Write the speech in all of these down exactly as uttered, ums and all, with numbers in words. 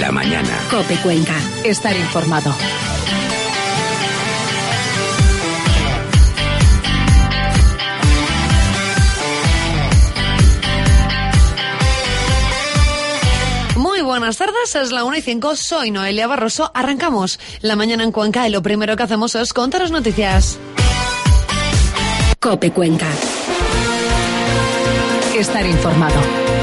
La mañana. COPE Cuenca. Estar informado. Muy buenas tardes, es la una y cinco, soy Noelia Barroso. Arrancamos La mañana en Cuenca y lo primero que hacemos es contaros noticias. COPE Cuenca. Estar informado.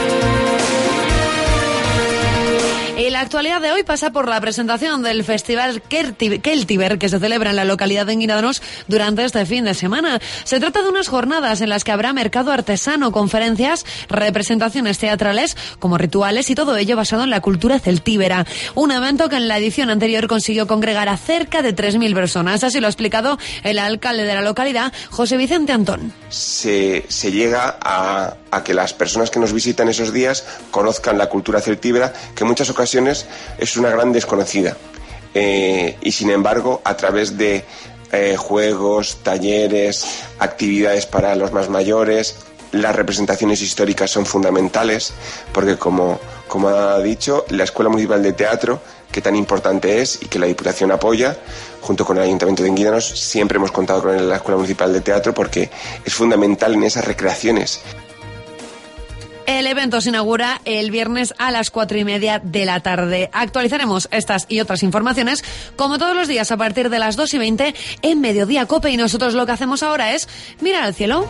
Y la actualidad de hoy pasa por la presentación del Festival Keltiver, que se celebra en la localidad de Guídanos durante este fin de semana. Se trata de unas jornadas en las que habrá mercado artesano, conferencias, representaciones teatrales como rituales y todo ello basado en la cultura celtíbera. Un evento que en la edición anterior consiguió congregar a cerca de tres mil personas. Así lo ha explicado el alcalde de la localidad, José Vicente Antón. Se, se llega a, a que las personas que nos visitan esos días conozcan la cultura celtíbera, que en muchas ocasiones es una gran desconocida, eh, y sin embargo a través de eh, juegos, talleres, actividades para los más mayores, las representaciones históricas son fundamentales, porque como, como ha dicho, la Escuela Municipal de Teatro, que tan importante es y que la Diputación apoya, junto con el Ayuntamiento de Guídanos, siempre hemos contado con la Escuela Municipal de Teatro porque es fundamental en esas recreaciones. El evento se inaugura el viernes a las cuatro y media de la tarde. Actualizaremos estas y otras informaciones, como todos los días, a partir de las dos y veinte en Mediodía Cope. Y nosotros lo que hacemos ahora es mirar al cielo.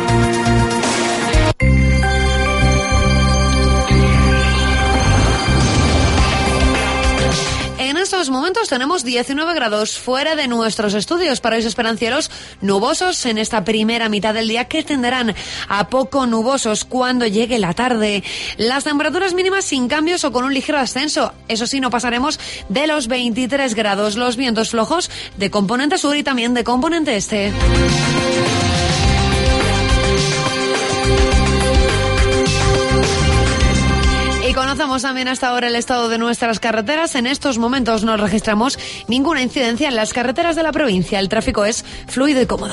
En estos momentos tenemos diecinueve grados fuera de nuestros estudios. Para hoy se esperan cielos nubosos en esta primera mitad del día, que tenderán a poco nubosos cuando llegue la tarde. Las temperaturas mínimas sin cambios o con un ligero ascenso. Eso sí, no pasaremos de los veintitrés grados. Los vientos flojos de componente sur y también de componente este. Y conocemos también hasta ahora el estado de nuestras carreteras. En estos momentos no registramos ninguna incidencia en las carreteras de la provincia. El tráfico es fluido y cómodo.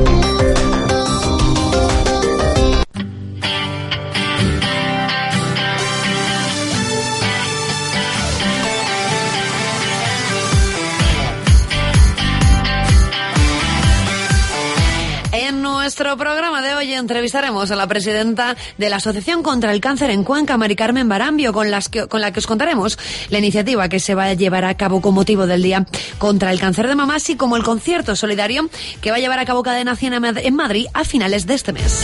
En nuestro programa de hoy entrevistaremos a la presidenta de la Asociación contra el Cáncer en Cuenca, Mari Carmen Barambio, con, las que, con la que os contaremos la iniciativa que se va a llevar a cabo con motivo del Día contra el Cáncer de Mama, así como el concierto solidario que va a llevar a cabo Cadena cien en Madrid a finales de este mes.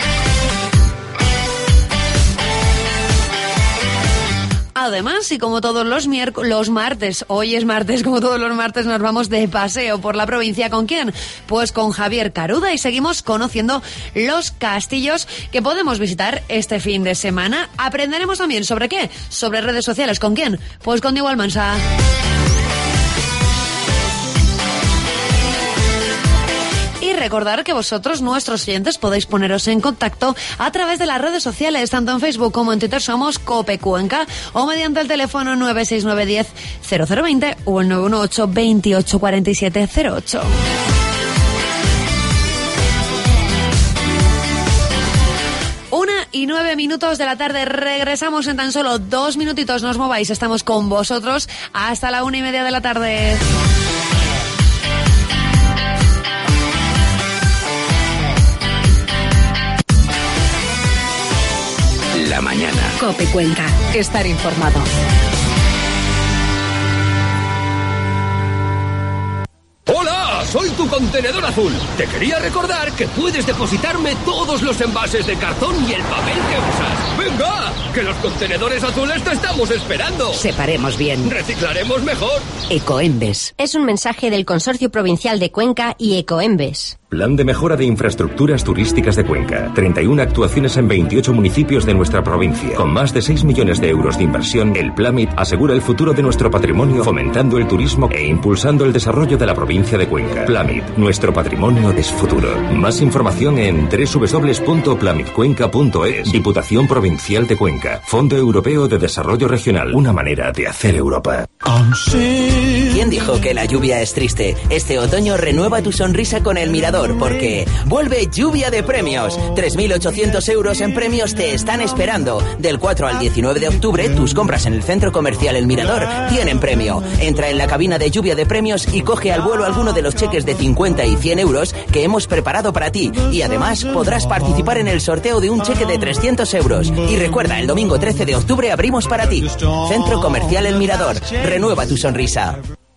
Además, y como todos los miércoles, los martes, hoy es martes, como todos los martes nos vamos de paseo por la provincia. ¿Con quién? Pues con Javier Caruda, y seguimos conociendo los castillos que podemos visitar este fin de semana. Aprenderemos también sobre qué, sobre redes sociales. ¿Con quién? Pues con Diego Almansa. Y recordar que vosotros, nuestros oyentes, podéis poneros en contacto a través de las redes sociales, tanto en Facebook como en Twitter somos Cope Cuenca, o mediante el teléfono nueve seis nueve uno cero cero cero veinte o el nueve uno ocho veintiocho cuarenta y siete cero ocho. Una y nueve minutos de la tarde. Regresamos en tan solo dos minutitos. No os mováis, estamos con vosotros hasta la una y media de la tarde. La mañana. COPE Cuenca. Estar informado. ¡Hola! Soy tu contenedor azul. Te quería recordar que puedes depositarme todos los envases de cartón y el papel que usas. ¡Venga! ¡Que los contenedores azules te estamos esperando! Separemos bien. ¡Reciclaremos mejor! Ecoembes. Es un mensaje del Consorcio Provincial de Cuenca y Ecoembes. Plan de mejora de infraestructuras turísticas de Cuenca. treinta y una actuaciones en veintiocho municipios de nuestra provincia. Con más de seis millones de euros de inversión, el Plamit asegura el futuro de nuestro patrimonio, fomentando el turismo e impulsando el desarrollo de la provincia de Cuenca. Plamit, nuestro patrimonio es futuro. Más información en doble u doble u doble u punto plamitcuenca punto es. Diputación Provincial de Cuenca. Cuenca. Fondo Europeo de Desarrollo Regional. Una manera de hacer Europa. ¿Quién dijo que la lluvia es triste? Este otoño renueva tu sonrisa con El Mirador, porque vuelve lluvia de premios. tres mil ochocientos euros en premios te están esperando. Del cuatro al diecinueve de octubre, tus compras en el centro comercial El Mirador tienen premio. Entra en la cabina de lluvia de premios y coge al vuelo alguno de los cheques de cincuenta y cien euros que hemos preparado para ti. Y además podrás participar en el sorteo de un cheque de trescientos euros. Y recuerda, el domingo trece de octubre abrimos para ti. Centro Comercial El Mirador. Renueva tu sonrisa.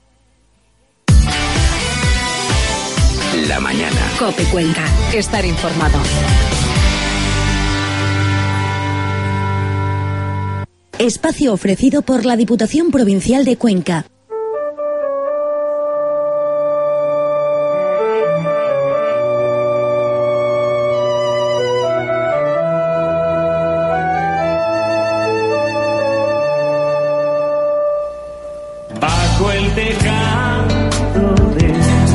La mañana. COPE Cuenca. Estar informado. Espacio ofrecido por la Diputación Provincial de Cuenca. Bajo el tejado de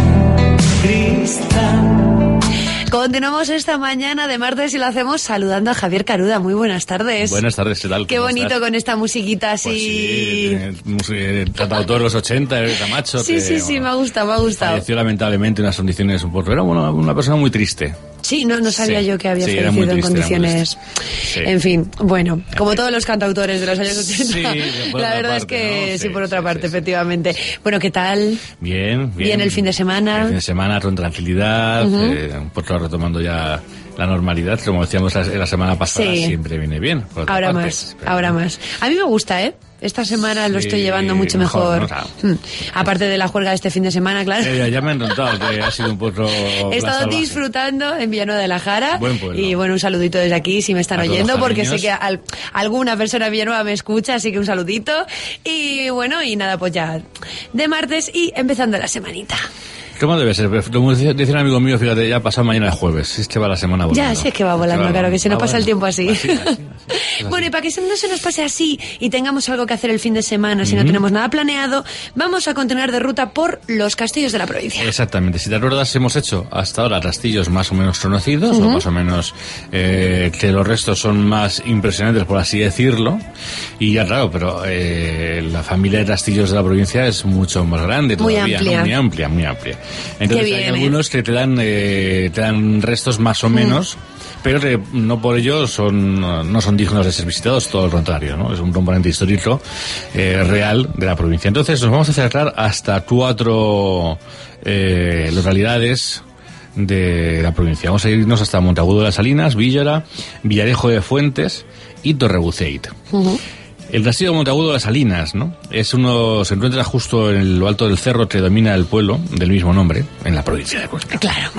cristal. Continuamos esta mañana de martes y lo hacemos saludando a Javier Caruda. Muy buenas tardes. Buenas tardes, ¿qué tal? Qué bonito estás? Con esta musiquita así. Pues sí, eh, tratado de los ochenta, de Camacho. Sí, que, sí, sí, bueno, me ha gustado, me ha gustado. Falleció lamentablemente en unas condiciones un poco... Era una, una persona muy triste. Sí, no, no sabía sí, yo que había sí, fallecido triste, en condiciones... Sí. En fin, bueno, como todos los cantautores de los años ochenta. Sí, la verdad parte, es que ¿no? sí, sí, por otra sí, parte, sí, sí. efectivamente. Bueno, ¿qué tal? Bien, bien. Bien el fin de semana. El fin de semana con tranquilidad, uh-huh. eh, un poco retomando ya la normalidad, como decíamos la, la semana pasada, sí. Siempre viene bien. Ahora parte, más, pero... ahora más. A mí me gusta, ¿eh? Esta semana sí, lo estoy llevando mucho mejor. mejor. ¿no? hmm. Aparte de la juerga de este fin de semana, claro. Eh, ya me han notado que ha sido un poco... He estado disfrutando en Villanueva de la Jara. Buen pueblo. Y bueno, un saludito desde aquí si me están a oyendo, porque sé que al, alguna persona de Villanueva me escucha, así que un saludito. Y bueno, y nada, pues ya de martes y empezando la semanita. ¿Cómo debe ser? Como decía un amigo mío, fíjate, ya pasado mañana el jueves. Es que va la semana volando. Ya, sí es que va volando, va, claro, que se nos pasa el tiempo así. así, así, así, así. Bueno, y para que no se nos pase así y tengamos algo que hacer el fin de semana, si uh-huh. no tenemos nada planeado, vamos a continuar de ruta por los castillos de la provincia. Exactamente. Si te acuerdas, hemos hecho hasta ahora castillos más o menos conocidos, uh-huh. o más o menos eh, que los restos son más impresionantes, por así decirlo. Y ya, claro, pero eh, la familia de castillos de la provincia es mucho más grande todavía. Muy amplia. ¿no? Muy amplia, muy amplia. Entonces bien, hay algunos eh. que te dan eh, te dan restos más o menos, mm. pero que no por ello son no son dignos de ser visitados, todo lo contrario, ¿no? Es un componente histórico eh, real de la provincia. Entonces nos vamos a acercar hasta cuatro eh, localidades de la provincia. Vamos a irnos hasta Monteagudo de las Salinas, Víllora, Villarejo de Fuentes y Torrebuceit. Uh-huh. El castillo de Monteagudo de las Salinas, ¿no? Es uno, se encuentra justo en lo alto del cerro que domina el pueblo del mismo nombre, en la provincia de Cuenca. Claro,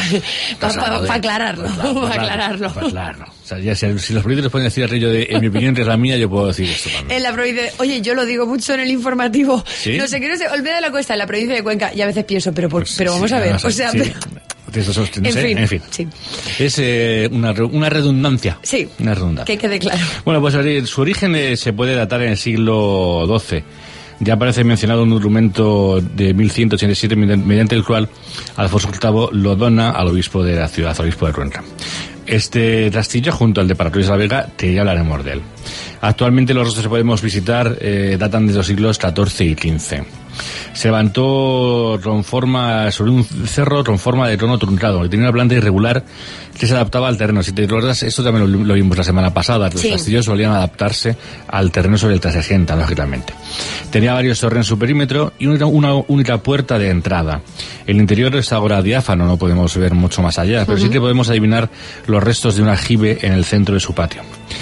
para pa, pa aclararlo, para aclararlo. Para aclararlo. O sea, ya si, si los provincias pueden decir aquello de, en mi opinión, que es la mía, yo puedo decir esto también. En la provincia, oye, yo lo digo mucho en el informativo. ¿Sí? No sé, que no sé, Olmeda de la Cuesta, en la provincia de Cuenca, y a veces pienso, pero, por, pues, pero vamos sí, a ver, no, o sea... Sí. Pero... En, en, fin, en fin, sí. Es eh, una, una redundancia. Sí, una redundancia. Que quede claro. Bueno, pues su origen eh, se puede datar en el siglo doce. Ya aparece mencionado un documento de mil ciento ochenta y siete mediante el cual Alfonso octavo lo dona al obispo de la ciudad, al obispo de Cuenca. Este castillo, junto al de Paratoris de la Vega, que ya hablaremos de él. Actualmente los restos que podemos visitar eh, datan de los siglos catorce y quince. Se levantó con forma, sobre un cerro con forma de trono truncado, que tenía una planta irregular que se adaptaba al terreno. Si te acuerdas, esto también lo, lo vimos la semana pasada, que sí. Los castillos solían adaptarse al terreno sobre el que se asienta, lógicamente. Tenía varios torres en su perímetro y una, una única puerta de entrada. El interior está ahora diáfano, no podemos ver mucho más allá, pero uh-huh. sí que podemos adivinar los restos de un aljibe en el centro de su patio.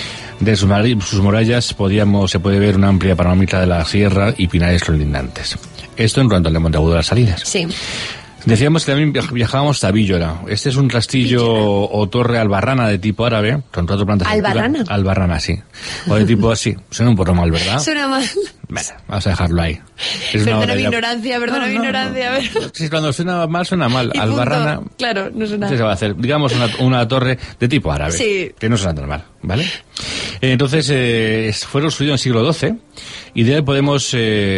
De sus, sus murallas podíamos, se puede ver una amplia panorámica de la sierra y pinares colindantes. Esto en cuanto al de Monteagudo de las Salinas. Sí. Decíamos que también viajábamos hasta Víllora. Este es un castillo Víllora. O torre albarrana de tipo árabe, con cuatro plantas. ¿Albarrana? Albarrana, sí. O de tipo así. Suena un poco mal, ¿verdad? Suena mal. Bueno, vamos a dejarlo ahí. Es perdona mi ignorancia, perdona no, mi no, ignorancia. No, no. Sí, cuando suena mal, suena mal. Y albarrana. Punto. Claro, no suena. ¿Qué se va a hacer? Digamos una, una torre de tipo árabe. Sí. Que no suena tan mal, ¿vale? Entonces, eh, fue construido en el siglo doce y de él podemos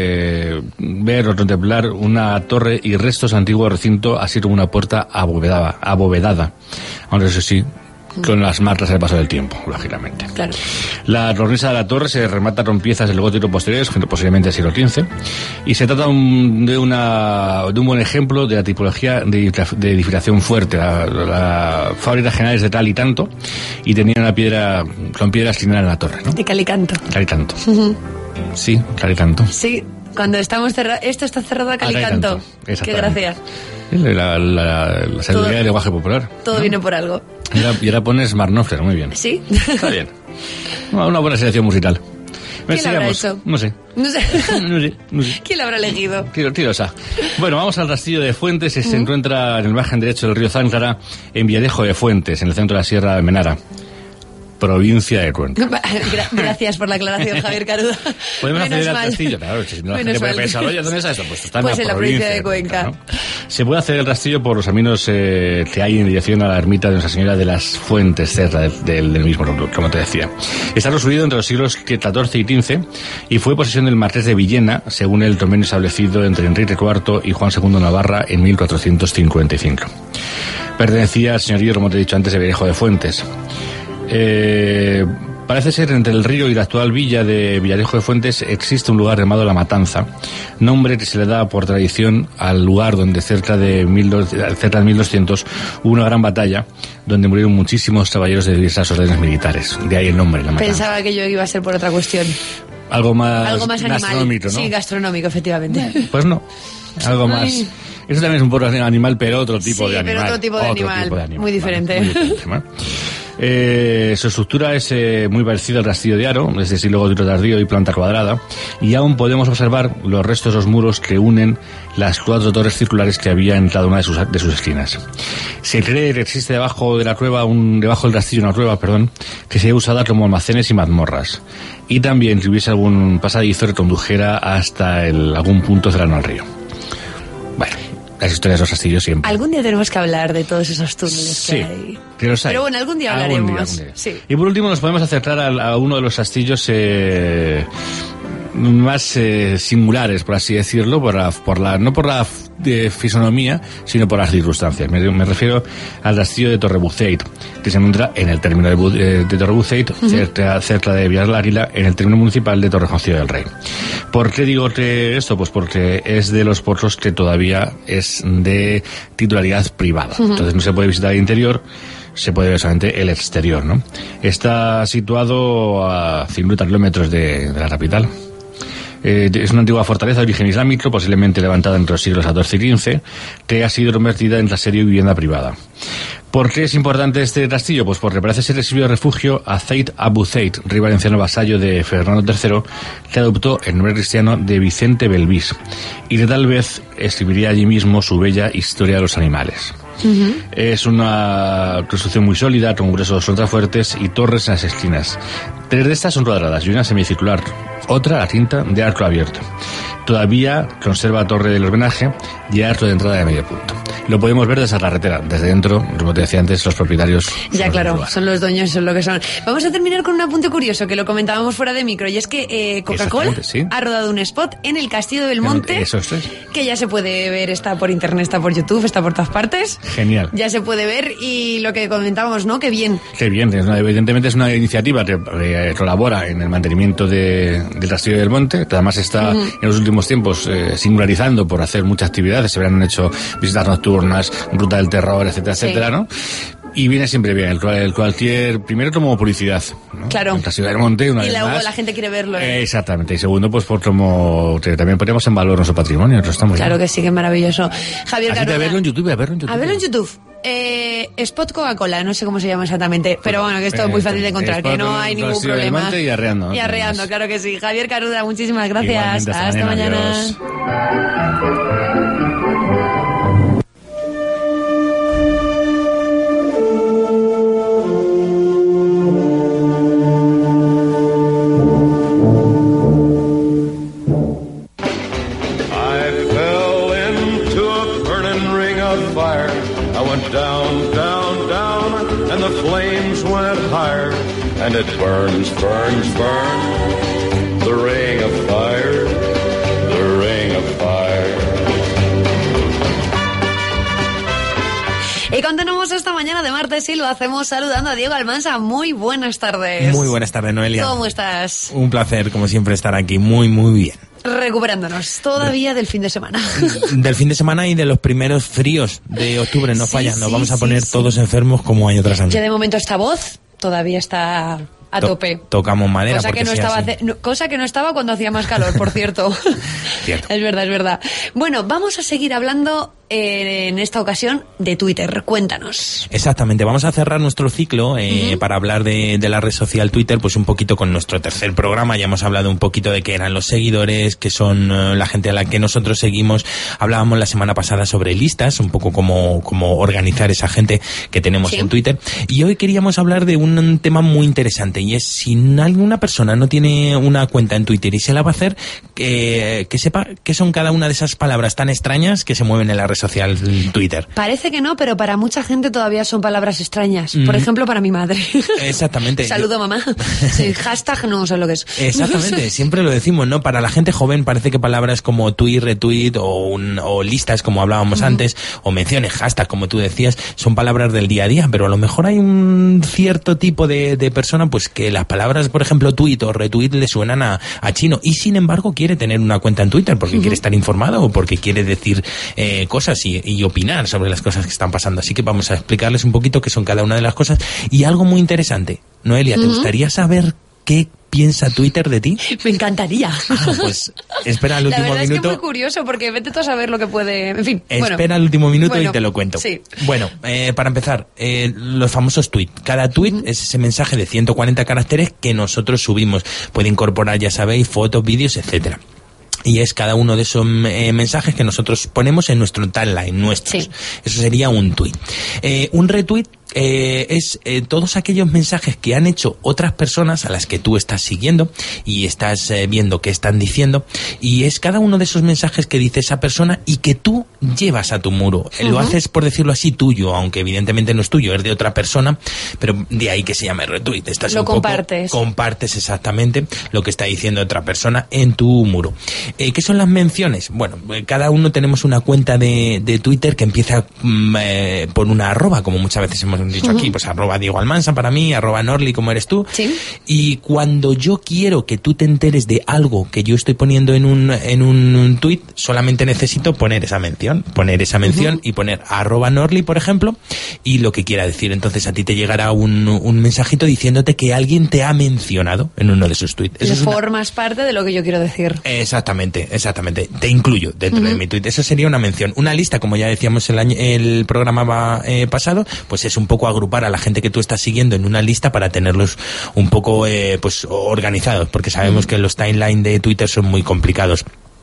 eh, ver o contemplar una torre y restos antiguos recinto, así como una puerta abovedada, abovedada. Aunque eso sí, con las marcas del paso del tiempo, lógicamente. Claro. La cornisa de la torre se remata con piezas del gótico posteriores, posiblemente del siglo quince, y se trata un, de, una, de un buen ejemplo de la tipología de, de edificación fuerte. La, la fábrica general es de tal y tanto, y tenía una piedra, con piedras lineales en la torre, ¿no? De calicanto. Calicanto. Uh-huh. Sí, calicanto. Sí, cuando estamos cerrados, esto está cerrado a calicanto. Ah, qué gracia. La, la, la, la sabiduría del lenguaje popular. Todo ¿no? viene por algo. Y ahora, y ahora pones Marnofler, muy bien. Sí. Está bien. Una buena selección musical. ¿Quién lo habrá hecho? No sé. No sé. no sé, no sé. ¿Quién lo habrá elegido? Tiro, tiro, o sea. Bueno, vamos al Castillo de Fuentes, que uh-huh. se encuentra en el margen derecho del río Záncara, en Villarejo de Fuentes, en el centro de la Sierra de Menara. Provincia de Cuenca. Gracias por la aclaración, Javier Caruda. Podemos Menos acceder mal. al castillo, claro. Si no la gente puede pensar, oye, ¿dónde está esto? Pues está en, pues la, en la provincia provincia de Cuenca. De Cuenca, ¿no? Se puede acceder al castillo por los caminos eh, que hay en dirección a la ermita de Nuestra Señora de las Fuentes, cerca del, del, del mismo, como te decía. Está construido entre los siglos catorce y quince y fue posesión del marqués de Villena, según el convenio establecido entre Enrique cuarto y Juan segundo Navarra en mil cuatrocientos cincuenta y cinco. Pertenecía al señorío, como te he dicho antes, de Villarejo de Fuentes. Eh, parece ser entre el río y la actual villa de Villarejo de Fuentes existe un lugar llamado La Matanza, nombre que se le da por tradición al lugar donde cerca de, mil, cerca de mil doscientos hubo una gran batalla donde murieron muchísimos caballeros de diversas órdenes militares. De ahí el nombre, La Matanza. Pensaba que yo iba a ser por otra cuestión. Algo más, Algo más gastronómico, animal. ¿no? Sí, gastronómico, efectivamente. Pues no, algo más... Ay. Eso también es un poco animal, pero otro tipo sí, de animal. Sí, pero otro tipo de, otro animal, tipo de animal. Muy diferente. Vale, muy diferente, ¿vale? Eh, su estructura es eh, muy parecida al castillo de Haro, es de siglo gótico tardío y planta cuadrada, y aún podemos observar los restos de los muros que unen las cuatro torres circulares que había en cada una de sus, de sus esquinas. Se cree que existe debajo de la cueva, un, debajo del castillo una cueva, perdón, que sería usada como almacenes y mazmorras, y también que hubiese algún pasadizo que condujera hasta el, algún punto cercano al río. Bueno, las historias de los castillos siempre. Algún día tenemos que hablar de todos esos túneles sí, que hay. Que los hay. Pero bueno, algún día hablaremos. Algún día, algún día. Sí. Y por último nos podemos acercar a, a uno de los castillos eh, más eh, singulares, por así decirlo, por la, por la, no por la de fisonomía, sino por las circunstancias. Me, me refiero al castillo de Torrebuceit, que se encuentra en el término de, de, de Torrebuceit, uh-huh. cerca, cerca de Villar del Águila, en el término municipal de Torrejoncillo del Rey. ¿Por qué digo que esto? Pues porque es de los pueblos que todavía es de titularidad privada. Uh-huh. Entonces no se puede visitar el interior, se puede ver solamente el exterior, ¿no? Está situado a cincuenta kilómetros de, de la capital. Eh, es una antigua fortaleza de origen islámico, posiblemente levantada entre los siglos catorce y quince, que ha sido convertida en traserío y vivienda privada. ¿Por qué es importante este castillo? Pues porque parece ser el sirvió de refugio a Zaid Abu Zaid, rey valenciano vasallo de Fernando tercero, que adoptó el nombre cristiano de Vicente Belvis, y que tal vez escribiría allí mismo su bella Historia de los Animales. Uh-huh. Es una construcción muy sólida, con gruesos contrafuertes y torres en las esquinas. Tres de estas son cuadradas y una semicircular, otra, la quinta, de arco abierto. Todavía conserva torre del homenaje y arco de entrada de medio punto. Lo podemos ver desde la carretera, desde dentro, como te decía antes, los propietarios. Ya, claro, son los dueños, son lo que son. Vamos a terminar con un apunte curioso, que lo comentábamos fuera de micro, y es que eh, Coca-Cola ¿sí? ha rodado un spot en el Castillo de Belmonte, Eso es. que ya se puede ver, está por internet, está por YouTube, está por todas partes. Genial. Ya se puede ver, y lo que comentábamos, ¿no? Qué bien. Qué bien, es una, evidentemente es una iniciativa que eh, colabora en el mantenimiento de, del Castillo de Belmonte, que además está uh-huh. en los últimos tiempos eh, singularizando por hacer muchas actividades, se habrán hecho visitas nocturnas, ruta del terror, etcétera, sí. etcétera, ¿no? Y viene siempre bien, el, el cualquier, primero como publicidad, ¿no? Claro. En Castillo del Monte, una y vez luego más. la gente quiere verlo. ¿eh? Exactamente, y segundo, pues por como que también ponemos en valor nuestro patrimonio, nosotros estamos Claro ya. que sí, que maravilloso. Javier Así Caruda. A verlo en YouTube, a verlo en YouTube. A verlo en YouTube. Eh, Spot Coca-Cola, no sé cómo se llama exactamente, pero bueno, que esto es muy fácil de encontrar, que no hay ningún problema. Y arreando. Y arreando, claro que sí. Javier Caruda, muchísimas gracias. Igualmente, hasta, hasta mañana. mañana. And it burns, burns, burns, the ring of fire, the ring of fire. Y continuamos esta mañana de martes antes y lo hacemos saludando a Diego Almansa. Muy buenas tardes. Muy buenas tardes, Noelia. ¿Cómo estás? Un placer, como siempre, estar aquí. Muy, muy bien. Recuperándonos todavía del fin de semana. Del fin de semana y de los primeros fríos de octubre, no sí, fallan. Nos sí, vamos a sí, poner sí. todos enfermos como año tras año. Ya de momento esta voz todavía está a To- tope. Tocamos madera. Cosa que, no sea estaba así. hace- no, cosa que no estaba cuando hacía más calor, por cierto. Cierto. Es verdad, es verdad. Bueno, vamos a seguir hablando eh, en esta ocasión de Twitter. Cuéntanos. Exactamente, vamos a cerrar nuestro ciclo eh, Ujú. para hablar de, de la red social Twitter, pues un poquito con nuestro tercer programa. Ya hemos hablado un poquito de qué eran los seguidores, qué son eh, la gente a la que nosotros seguimos. Hablábamos la semana pasada sobre listas, un poco cómo, cómo organizar esa gente que tenemos Sí. en Twitter. Y hoy queríamos hablar de un, un tema muy interesante, y es si alguna persona no tiene una cuenta en Twitter y se la va a hacer, que, que sepa qué son cada una de esas palabras tan extrañas que se mueven en la red social Twitter. Parece que no, pero para mucha gente todavía son palabras extrañas. Por Mm. ejemplo, para mi madre. Exactamente. Saludo, mamá. Sí, hashtag no sé lo que es. Exactamente, siempre lo decimos, ¿no? Para la gente joven parece que palabras como tweet, retweet o, un, o listas, como hablábamos Ujú. antes, o menciones, hashtag, como tú decías, son palabras del día a día, pero a lo mejor hay un cierto tipo de, de persona pues que las palabras, por ejemplo, tweet o retweet le suenan a, a chino, y sin embargo quiere tener una cuenta en Twitter porque Ujú. quiere estar informado o porque quiere decir eh, cosas y, y opinar sobre las cosas que están pasando. Así que vamos a explicarles un poquito qué son cada una de las cosas. Y algo muy interesante, Noelia, ¿te Ujú. gustaría saber qué piensa Twitter de ti? Me encantaría. Ah, pues espera al La último verdad es que minuto. es muy curioso porque vete tú a saber lo que puede... En fin, bueno. Espera al último minuto Bueno, y te lo cuento. sí. Bueno, eh, para empezar, eh, los famosos tweets. Cada tweet es ese mensaje de ciento cuarenta caracteres que nosotros subimos. Puede incorporar, ya sabéis, fotos, vídeos, etcétera. Y es cada uno de esos eh, mensajes que nosotros ponemos en nuestro timeline, nuestros. Sí. Eso sería un tweet. Eh, un retweet eh, es eh, todos aquellos mensajes que han hecho otras personas a las que tú estás siguiendo y estás eh, viendo qué están diciendo, y es cada uno de esos mensajes que dice esa persona y que tú llevas a tu muro. Eh, Lo Ujú. haces, por decirlo así, tuyo, aunque evidentemente no es tuyo, es de otra persona, pero de ahí que se llame retweet. Estás Lo un poco- compartes. compartes exactamente lo que está diciendo otra persona en tu muro. Eh, ¿Qué son las menciones? Bueno, eh, cada uno tenemos una cuenta de, de Twitter que empieza mm, eh, por una arroba, como muchas veces hemos dicho Ujú. aquí, pues arroba Diego Almansa para mí, arroba Norli como eres tú. Sí. Y cuando yo quiero que tú te enteres de algo que yo estoy poniendo en un, en un, un tweet, solamente necesito poner esa mención, poner esa mención Ujú. y poner arroba Norli, por ejemplo, y lo que quiera decir. Entonces a ti te llegará un, un mensajito diciéndote que alguien te ha mencionado en uno de sus tweets. Eso Le es una- formas parte de lo que yo quiero decir. Exactamente, exactamente. Te incluyo dentro de Ujú. mi tweet. Eso sería una mención. Una lista, como ya decíamos el, año, el programa va, eh, pasado, pues es un poco agrupar a la gente que tú estás siguiendo en una lista para tenerlos un poco eh, pues organizados, porque sabemos que los timeline de Twitter son muy complicados.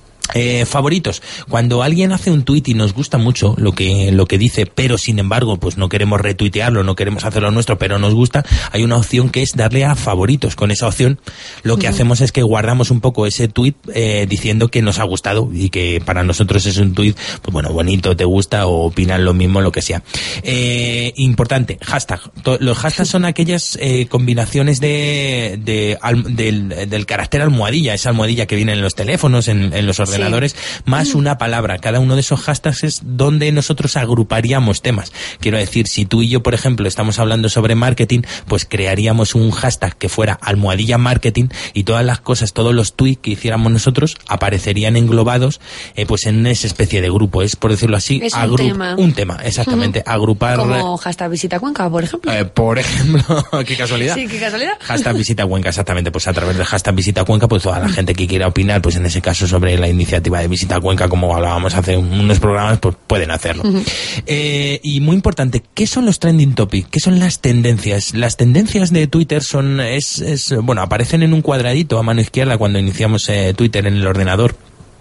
Eh, favoritos. Cuando alguien hace un tuit y nos gusta mucho lo que lo que dice, pero sin embargo pues no queremos retuitearlo, no queremos hacerlo nuestro, pero nos gusta, hay una opción que es darle a favoritos. Con esa opción lo que Ujú. hacemos es que guardamos un poco ese tuit eh, diciendo que nos ha gustado y que para nosotros es un tuit pues bueno, bonito, te gusta o opinan lo mismo, lo que sea. Eh, importante, hashtag. To- Los hashtags son aquellas eh, combinaciones de, de al- del, del carácter almohadilla, esa almohadilla que viene en los teléfonos, en, en los ordenadores, más una palabra. Cada uno de esos hashtags es donde nosotros agruparíamos temas. Quiero decir, si tú y yo, por ejemplo, estamos hablando sobre marketing, pues crearíamos un hashtag que fuera almohadilla marketing y todas las cosas, todos los tweets que hiciéramos nosotros aparecerían englobados eh, pues en esa especie de grupo. Es, por decirlo así, Es un agru- tema. un tema, exactamente. Ujú. Agrupar... Como hashtag visita Cuenca, por ejemplo. eh, por ejemplo, qué casualidad. Sí, qué casualidad. Hashtag Visita Cuenca, exactamente. Pues a través del hashtag Visita Cuenca, pues toda la gente que quiera opinar, pues en ese caso sobre la iniciativa de Visita Cuenca, como hablábamos hace unos programas, pues pueden hacerlo. Ujú. Eh, y muy importante, ¿qué son los trending topics? ¿Qué son las tendencias? Las tendencias de Twitter son, es, es bueno, aparecen en un cuadradito a mano izquierda cuando iniciamos eh, Twitter en el ordenador.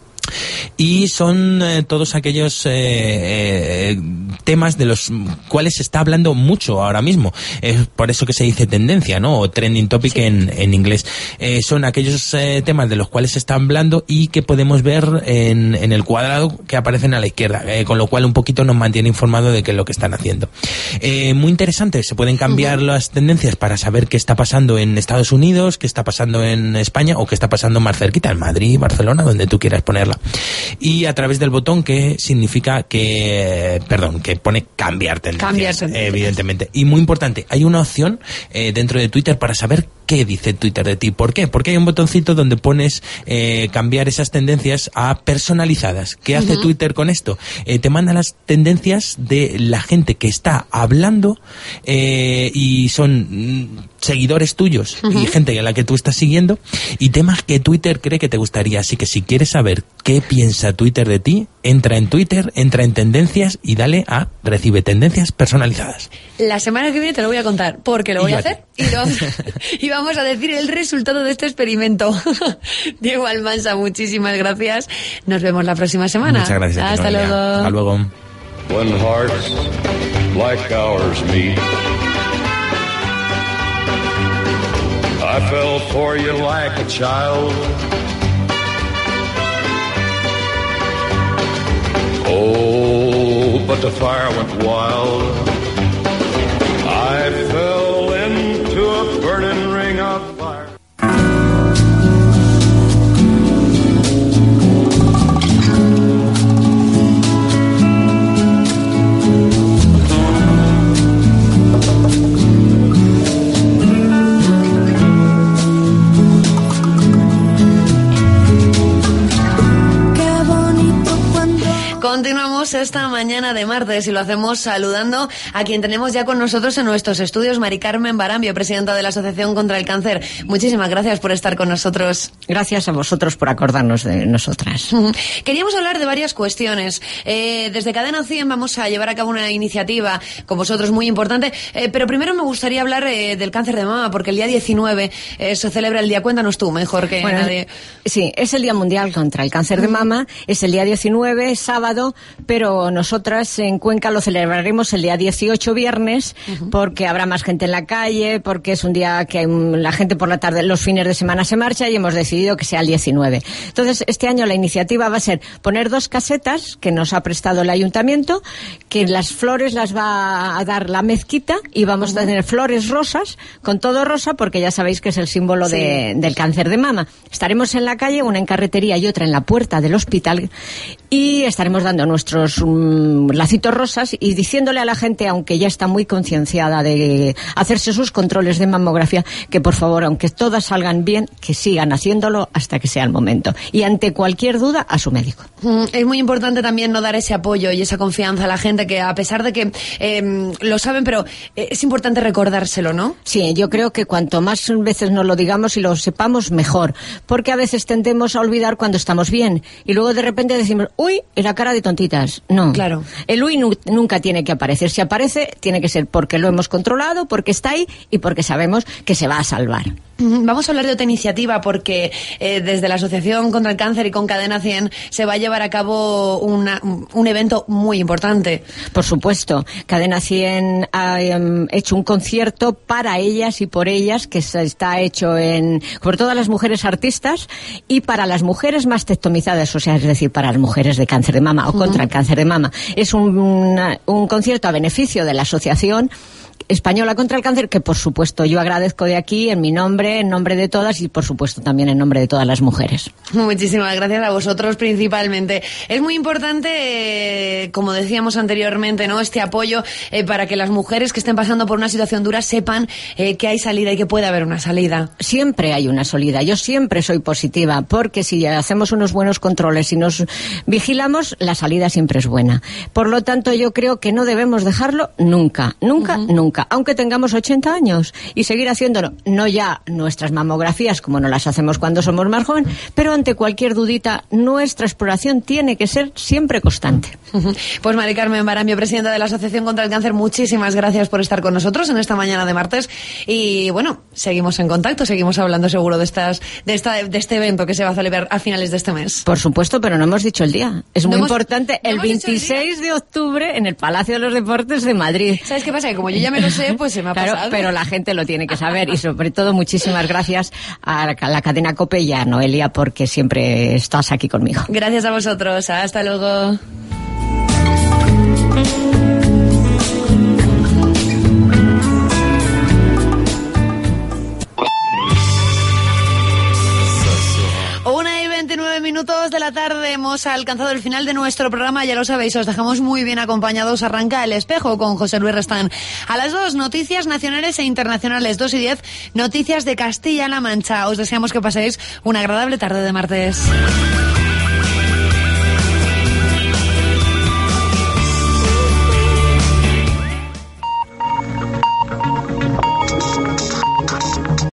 Y son eh, todos aquellos eh, eh, temas de los cuales se está hablando mucho ahora mismo. Es por eso que se dice tendencia, ¿no? O trending topic, sí, en, en inglés. Eh, son aquellos eh, temas de los cuales se está hablando y que podemos ver en, en el cuadrado que aparecen a la izquierda, eh, con lo cual un poquito nos mantiene informado de qué es lo que están haciendo. Eh, muy interesante, se pueden cambiar uh-huh. las tendencias para saber qué está pasando en Estados Unidos, qué está pasando en España o qué está pasando más cerquita, en Madrid, Barcelona, donde tú quieras ponerla. y a través del botón que significa que, perdón, que pone cambiar tendencias, cambiar tendencias. Evidentemente. Y muy importante, hay una opción eh, dentro de Twitter para saber qué dice Twitter de ti. ¿Por qué? Porque hay un botoncito donde pones eh, cambiar esas tendencias a personalizadas. ¿Qué hace uh-huh. Twitter con esto? Eh, te manda las tendencias de la gente que está hablando eh, y son mm, seguidores tuyos uh-huh. y gente a la que tú estás siguiendo y temas que Twitter cree que te gustaría. Así que si quieres saber qué piensa Twitter de ti, entra en Twitter, entra en tendencias y dale a recibe tendencias personalizadas. La semana que viene te lo voy a contar porque lo voy a hacer y, lo, y vamos a decir el resultado de este experimento. Diego Almansa, muchísimas gracias. Nos vemos la próxima semana. Muchas gracias. Hasta luego. Hasta luego. When hearts like ours meet, I fell for you like a child. Oh, but the fire went wild. I fell into a burning ring of fire. Continuamos esta mañana de martes y lo hacemos saludando a quien tenemos ya con nosotros en nuestros estudios, Mari Carmen Barambio, presidenta de la Asociación contra el Cáncer. Muchísimas gracias por estar con nosotros. Gracias a vosotros por acordarnos de nosotras. Queríamos hablar de varias cuestiones. Eh, desde Cadena cien vamos a llevar a cabo una iniciativa con vosotros muy importante, eh, pero primero me gustaría hablar eh, del cáncer de mama, porque el día diecinueve eh, se celebra el día. Cuéntanos tú, mejor que bueno, nadie. Sí, es el Día Mundial contra el Cáncer de Mama, es el día diecinueve, es sábado, pero nosotras en Cuenca lo celebraremos el día dieciocho, viernes, uh-huh. porque habrá más gente en la calle, porque es un día que la gente por la tarde, los fines de semana se marcha y hemos decidido que sea el diecinueve. Entonces, este año la iniciativa va a ser poner dos casetas que nos ha prestado el ayuntamiento, que las flores las va a dar la mezquita y vamos uh-huh. a tener flores rosas, con todo rosa, porque ya sabéis que es el símbolo sí. de, del cáncer de mama. Estaremos en la calle, una en carretería y otra en la puerta del hospital, y estaremos dando nuestros um, lacitos rosas y diciéndole a la gente, aunque ya está muy concienciada de hacerse sus controles de mamografía, que por favor, aunque todas salgan bien, que sigan haciéndolo hasta que sea el momento. Y ante cualquier duda, a su médico. Es muy importante también no dar ese apoyo y esa confianza a la gente, que a pesar de que eh, lo saben, pero es importante recordárselo, ¿no? Sí, yo creo que cuanto más veces nos lo digamos y lo sepamos, mejor. Porque a veces tendemos a olvidar cuando estamos bien y luego de repente decimos, uy, era cara de tontitas. No. Claro. El uy nu- nunca tiene que aparecer. Si aparece, tiene que ser porque lo hemos controlado, porque está ahí y porque sabemos que se va a salvar. Vamos a hablar de otra iniciativa porque eh, desde la Asociación contra el Cáncer y con Cadena cien se va a llevar a cabo una, un evento muy importante. Por supuesto. Cadena cien ha um, hecho un concierto para ellas y por ellas, que se está hecho en por todas las mujeres artistas y para las mujeres mastectomizadas, o sea, es decir, para las mujeres de cáncer de mama o uh-huh. contra el cáncer de mama. Es un, una, un concierto a beneficio de la Asociación Española contra el Cáncer, que por supuesto yo agradezco de aquí en mi nombre, en nombre de todas y por supuesto también en nombre de todas las mujeres. Muchísimas gracias a vosotros principalmente. Es muy importante, eh, como decíamos anteriormente, ¿no?, este apoyo eh, para que las mujeres que estén pasando por una situación dura sepan eh, que hay salida y que puede haber una salida. Siempre hay una salida. Yo siempre soy positiva porque si hacemos unos buenos controles y nos vigilamos, la salida siempre es buena. Por lo tanto, yo creo que no debemos dejarlo nunca, nunca, uh-huh. nunca. Aunque tengamos ochenta años y seguir haciéndolo, no ya nuestras mamografías como no las hacemos cuando somos más jóvenes, pero ante cualquier dudita, nuestra exploración tiene que ser siempre constante. Pues Mari Carmen Barambio, presidenta de la Asociación contra el Cáncer, muchísimas gracias por estar con nosotros en esta mañana de martes y bueno, seguimos en contacto, seguimos hablando seguro de estas de esta de este evento que se va a celebrar a finales de este mes. Por supuesto, pero no hemos dicho el día. Es no muy hemos, importante, no el veintiséis de octubre en el Palacio de los Deportes de Madrid. ¿Sabes qué pasa? Que como yo ya me lo sé, pues se me ha claro, pasado. Pero la gente lo tiene que saber y sobre todo muchísimas gracias a la cadena COPE y a Noelia porque siempre estás aquí conmigo. Gracias a vosotros. Hasta luego. Una y veintinueve minutos de la la tarde hemos alcanzado el final de nuestro programa, ya lo sabéis, os dejamos muy bien acompañados. Arranca El Espejo con José Luis Restán. A las dos, noticias nacionales e internacionales, dos y diez, noticias de Castilla-La Mancha. Os deseamos que paséis una agradable tarde de martes.